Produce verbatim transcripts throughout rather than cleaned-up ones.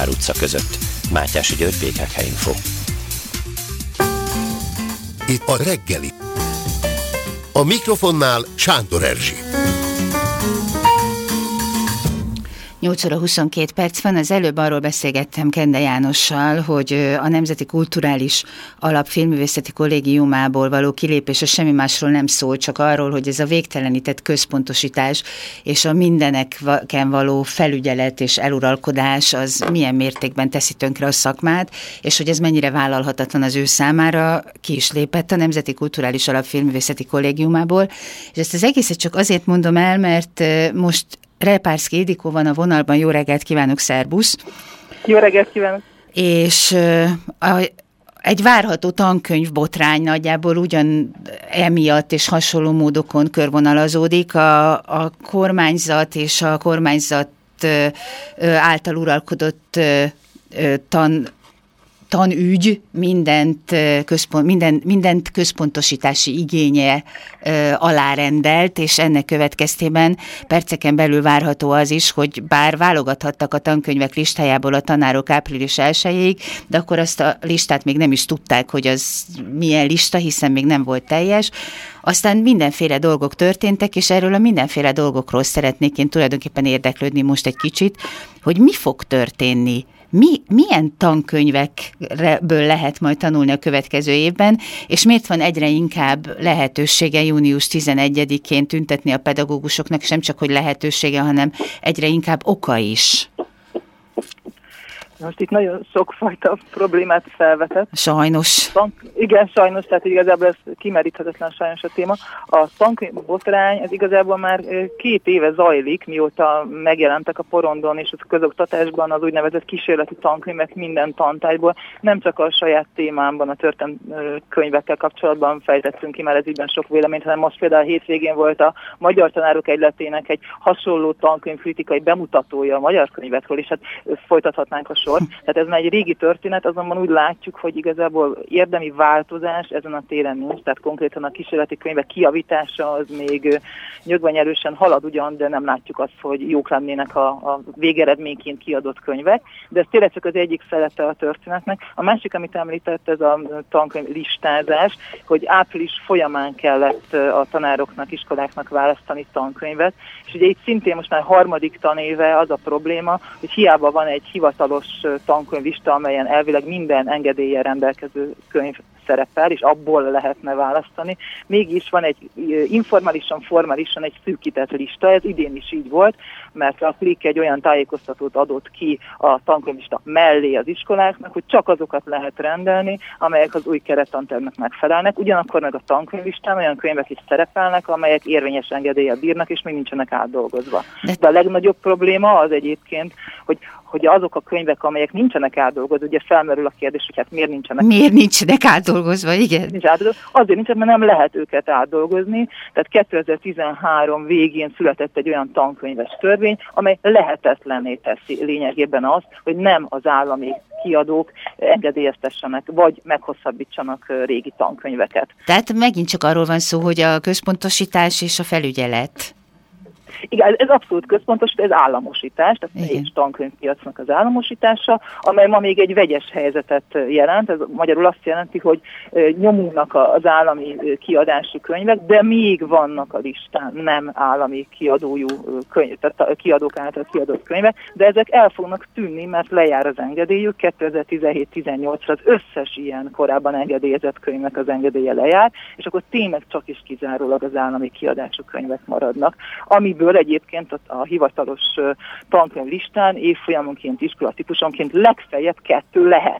Vár utca között. Mátyási György, bé ká ká Info. Itt a reggeli. A mikrofonnál Sándor Erzsi. nyolc óra huszonkét perc van, az előbb arról beszélgettem Kende Jánossal, hogy a Nemzeti Kulturális Alap Filmművészeti Kollégiumából való kilépése semmi másról nem szól, csak arról, hogy ez a végtelenített központosítás és a mindeneken való felügyelet és eluralkodás az milyen mértékben teszi tönkre a szakmát, és hogy ez mennyire vállalhatatlan az ő számára. Ki is lépett a Nemzeti Kulturális Alap Filmművészeti Kollégiumából, és ezt az egészet csak azért mondom el, mert most Repárszky Ildikó van a vonalban. Jó reggelt kívánok, szerbusz! Jó reggelt kívánok! És uh, a, egy várható tankönyv botrány nagyjából ugyan emiatt és hasonló módokon körvonalazódik. A, a kormányzat és a kormányzat uh, által uralkodott uh, tan tanügy mindent, központ, minden, mindent központosítási igénye ö, alárendelt, és ennek következtében perceken belül várható az is, hogy bár válogathattak a tankönyvek listájából a tanárok április elsejéig, de akkor azt a listát még nem is tudták, hogy az milyen lista, hiszen még nem volt teljes. Aztán mindenféle dolgok történtek, és erről a mindenféle dolgokról szeretnék én tulajdonképpen érdeklődni most egy kicsit, hogy mi fog történni. Mi, milyen tankönyvekből lehet majd tanulni a következő évben, és miért van egyre inkább lehetősége június tizenegyedikén tüntetni a pedagógusoknak, és nem csak, hogy lehetősége, hanem egyre inkább oka is? Most itt nagyon sokfajta problémát felvetett. Sajnos. Tank, igen, sajnos, tehát igazából ez kimeríthetetlen sajnos a téma. A tankönyv botrány, ez igazából már két éve zajlik, mióta megjelentek a porondon és a közoktatásban az úgynevezett kísérleti tankönyvek minden tantárgyból. Nem csak a saját témámban, a történelmi könyvekkel kapcsolatban fejtettünk ki már ez ügyben sok véleményt, hanem most például a hétvégén volt a Magyar Tanárok Egyletének egy hasonló tankönyvkritikai bemutatója a magyar könyvekről, és hát folytathatnánk a sor. Tehát ez már egy régi történet, azonban úgy látjuk, hogy igazából érdemi változás ezen a téren nincs, tehát konkrétan a kísérleti könyvek kijavítása az még nyögven erősen halad ugyan, de nem látjuk azt, hogy jók lennének a, a végeredményként kiadott könyvek, de ez tényleg csak az egyik szelete a történetnek. A másik, amit említett, ez a tankönyv listázás, hogy április folyamán kellett a tanároknak, iskoláknak választani tankönyvet, és ugye itt szintén most már harmadik tanéve az a probléma, hogy hiába van egy hivatalos tankönyvlista, amelyen elvileg minden engedéllyel rendelkező könyv szerepel, és abból lehetne választani. Mégis van egy informálisan, formálisan egy szűkített lista, ez idén is így volt, mert a Klik egy olyan tájékoztatót adott ki a tankönyvlista mellé az iskoláknak, hogy csak azokat lehet rendelni, amelyek az új kerettantervnek megfelelnek. Ugyanakkor meg a tankönyvlistán olyan könyvek is szerepelnek, amelyek érvényes engedéllyel bírnak, és még nincsenek átdolgozva. De a legnagyobb probléma az egyébként, hogy hogy azok a könyvek, amelyek nincsenek átdolgozva, ugye felmerül a kérdés, hogy hát miért nincsenek. Miért nincsenek átdolgozva, igen? Nincs átdolgozva. Azért nincsenek, mert nem lehet őket átdolgozni. Tehát kétezer-tizenhárom végén született egy olyan tankönyves törvény, amely lehetetlenné teszi lényegében azt, hogy nem az állami kiadók engedélyeztessenek, vagy meghosszabbítsanak régi tankönyveket. Tehát megint csak arról van szó, hogy a központosítás és a felügyelet. Igen, ez abszolút központos, ez államosítás, tehát egy tankönyvpiacnak az államosítása, amely ma még egy vegyes helyzetet jelent. Ez magyarul azt jelenti, hogy nyomulnak az állami kiadású könyvek, de még vannak a listán nem állami kiadójú könyv, tehát kiadók által kiadott könyvek, de ezek el fognak tűnni, mert lejár az engedélyük. kétezer-tizenhét-tizennyolcra az összes ilyen korábban engedélyezett könyvnek az engedélye lejár, és akkor tényleg csak is kizárólag az állami kiadású könyvek maradnak, amiből egyébként a, a hivatalos uh, tankönyv listán évfolyamonként, iskolatípusonként legfeljebb kettő lehet.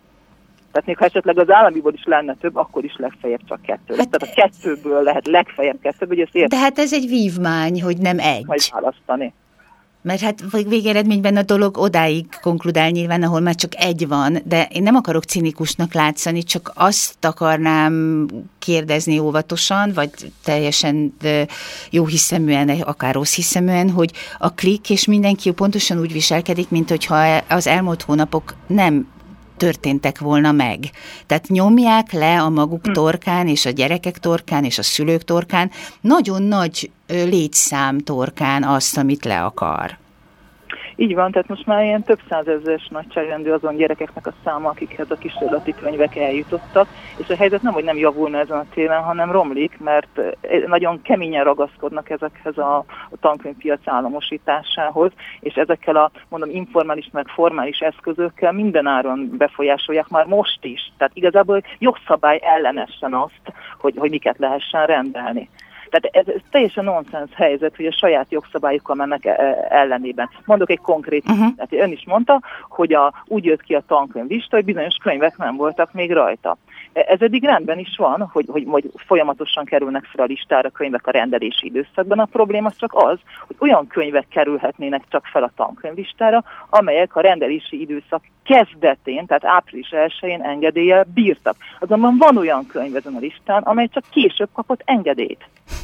Tehát még ha esetleg az államiból is lenne több, akkor is legfeljebb csak kettő. Hát, tehát a kettőből lehet legfeljebb kettő, hogy ezt értem. De hát ez egy vívmány, hogy nem egy. Majd választani. Mert hát végeredményben a dolog odáig konkludál nyilván, ahol már csak egy van, de én nem akarok cinikusnak látszani, csak azt akarnám kérdezni óvatosan, vagy teljesen jó hiszeműen, akár rossz hiszeműen, hogy a Klik és mindenki pontosan úgy viselkedik, mint hogyha az elmúlt hónapok nem történtek volna meg. Tehát nyomják le a maguk torkán, és a gyerekek torkán, és a szülők torkán, nagyon nagy létszám torkán azt, amit le akar. Így van, tehát most már ilyen több százezeres nagyságrendű azon gyerekeknek a száma, akikhez a kísérleti könyvek eljutottak, és a helyzet nem, hogy nem javulna ezen a téren, hanem romlik, mert nagyon keményen ragaszkodnak ezekhez a, a tankönyvpiac államosításához, és ezekkel a, mondom, informális meg formális eszközökkel mindenáron befolyásolják már most is. Tehát igazából jogszabály ellenesen azt, hogy, hogy miket lehessen rendelni. Tehát ez, ez teljesen nonsens helyzet, hogy a saját jogszabályokkal mennek ellenében. Mondok egy konkrét, uh-huh. tehát ön is mondta, hogy a, úgy jött ki a tankönyvlista, hogy bizonyos könyvek nem voltak még rajta. Ez eddig rendben is van, hogy, hogy, hogy folyamatosan kerülnek fel a listára könyvek a rendelési időszakban. A probléma csak az, hogy olyan könyvek kerülhetnének csak fel a tankönyvlistára, amelyek a rendelési időszak kezdetén, tehát április elsején engedéllyel bírtak. Azonban van olyan könyv ezen a listán, amely csak később kapott engedélyt.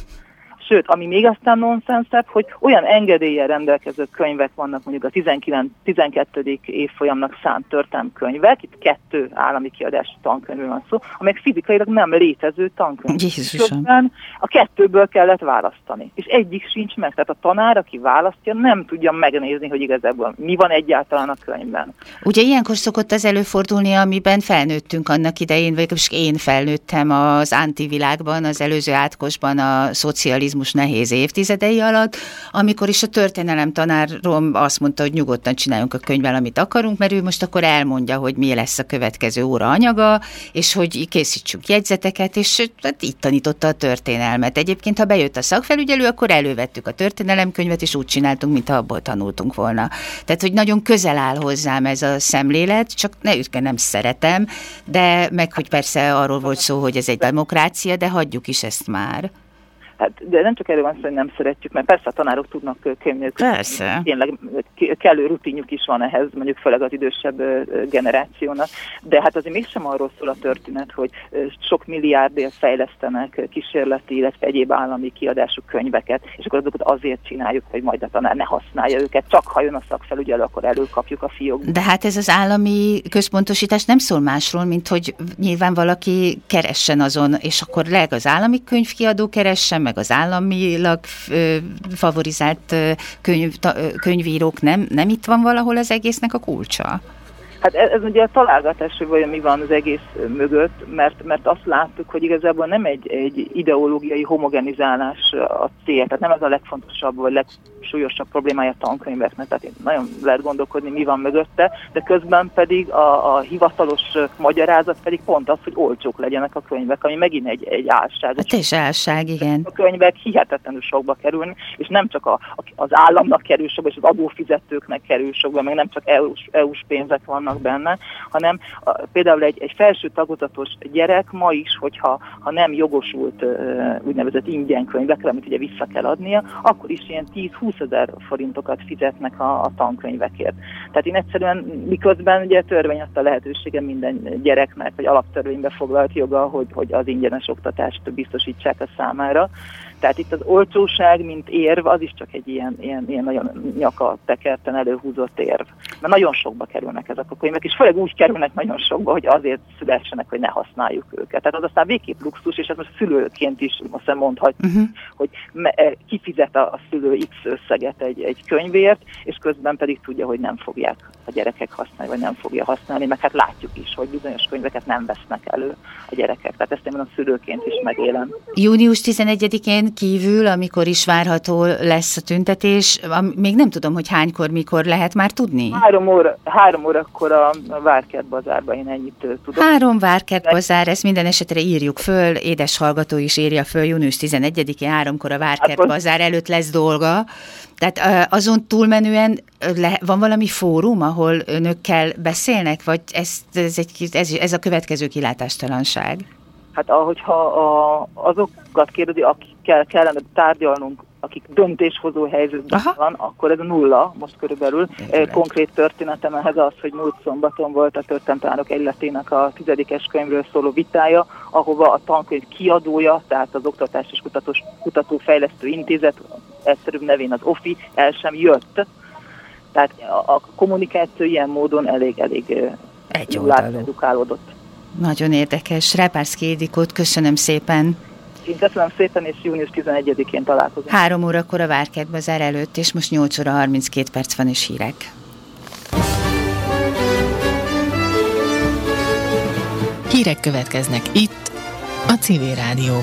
Sőt, ami még aztán nonsenszebb, hogy olyan engedéllyel rendelkező könyvek vannak, mondjuk a tizenkilenc tizenkettedik évfolyamnak szánt történelemkönyvek, itt kettő állami kiadású tankönyvről van szó, amelyek fizikailag nem létező tankönyv. Közben a kettőből kellett választani, és egyik sincs meg. Tehát a tanár, aki választja, nem tudja megnézni, hogy igazából mi van egyáltalán a könyvben. Ugye ilyenkor szokott az előfordulni, amiben felnőttünk annak idején, vagy én felnőttem az antivilágban, az előző átkosban, a szocializmus nehéz évtizedei alatt, amikor is a történelem tanárom azt mondta, hogy nyugodtan csináljunk a könyvvel, amit akarunk, mert ő most akkor elmondja, hogy mi lesz a következő óra anyaga, és hogy készítsünk jegyzeteket, és hát így tanította a történelmet. Egyébként, ha bejött a szakfelügyelő, akkor elővettük a történelemkönyvet, és úgy csináltunk, mintha abból tanultunk volna. Tehát, hogy nagyon közel áll hozzám ez a szemlélet, csak ne ütke, nem szeretem, de meg, hogy persze arról volt szó, hogy ez egy demokrácia, de hagyjuk is ezt már. Hát, de nem csak erről van szó, hogy nem szeretjük, mert persze a tanárok tudnak könyvni. Persze. Tényleg kellő rutinjuk is van ehhez, mondjuk főleg az idősebb generációnak. De hát azért mégsem arról szól a történet, hogy sok milliárdért fejlesztenek kísérleti, illetve egyéb állami kiadású könyveket, és akkor azokat azért csináljuk, hogy majd a tanár ne használja őket, csak ha jön a szakfelügyelő, akkor előkapjuk a fiókba. De hát ez az állami központosítás nem szól másról, mint hogy nyilván valaki keressen azon, és akkor leg az állami könyvkiadó keressen, meg az államilag ö, favorizált ö, könyv, ta, ö, könyvírók, nem, nem itt van valahol az egésznek a kulcsa? Hát ez, ez ugye a találgatás, hogy vajon mi van az egész mögött, mert, mert azt láttuk, hogy igazából nem egy, egy ideológiai homogenizálás a cél, tehát nem ez a legfontosabb vagy legsúlyosabb problémája a tankönyveknek, tehát nagyon lehet gondolkodni, mi van mögötte, de közben pedig a, a hivatalos magyarázat pedig pont az, hogy olcsók legyenek a könyvek, ami megint egy, egy álság. Hát és álság, igen. A könyvek hihetetlenül sokba kerülni, és nem csak a, a, az államnak kerül sokba, és az adófizetőknek kerül sokba, meg nem csak é u-s, é u-s pénzek vannak benne, hanem a, például egy, egy felső tagozatos gyerek ma is, hogyha ha nem jogosult uh, úgynevezett ingyen könyvekre, amit ugye vissza kell adnia, akkor is ilyen tíz-húszezer forintokat fizetnek a, a tankönyvekért. Tehát én egyszerűen, miközben ugye törvény adta lehetősége minden gyereknek, vagy alaptörvénybe foglalt joga, hogy, hogy az ingyenes oktatást biztosítsák a számára. Tehát itt az olcsóság, mint érv, az is csak egy ilyen, ilyen, ilyen nagyon nyaka tekerten előhúzott érv. Mert nagyon sokba kerülnek ezek a könyvek, és főleg úgy kerülnek nagyon sokba, hogy azért szülessenek, hogy ne használjuk őket. Tehát az aztán végképp luxus, és ez most szülőként is azt mondhatjuk, uh-huh. hogy kifizet a szülő X összeget egy, egy könyvért, és közben pedig tudja, hogy nem fogják a gyerekek használni, vagy nem fogja használni, meg hát látjuk is, hogy bizonyos könyveket nem vesznek elő a gyerekek. Tehát ezt én a szülőként is megélem. június tizenegyedikén kívül, amikor is várható lesz a tüntetés, még nem tudom, hogy hánykor, mikor lehet már tudni? Három óra, három órakor a, a Várkert bazárban, én ennyit tudom. Három Várkert bazár, ezt minden esetre írjuk föl, édes hallgató is írja föl, június tizenegyedikén háromkor a Várkert hát, bazár előtt lesz dolga. Tehát azon túlmenően le, van valami fórum, ahol önökkel beszélnek, vagy ez, ez, egy, ez, ez a következő kilátástalanság? Hát ahogyha a, azokat kérdezi, akikkel kellene tárgyalnunk, akik döntéshozó helyzetben Aha. van, akkor ez a nulla most körülbelül. Egyre. Konkrét történetem ehhez az, hogy múlt szombaton volt a Történelemtanárok Egyletének a tizedikes könyvről szóló vitája, ahova a tankönyv kiadója, tehát az Oktatás és Kutatós, Kutatófejlesztő Intézet, egyszerűbb nevén az o fi, el sem jött. Tehát a, a kommunikáció ilyen módon elég-elég edukálódott. Nagyon érdekes. Repárszky Ildikót köszönöm szépen. Én köszönöm szépen, és június tizenegyedikén találkozunk. Három órakor a Várkertbazár előtt, és most nyolc óra harminckét perc van, és hírek. Hírek következnek itt, a Civil Rádióban.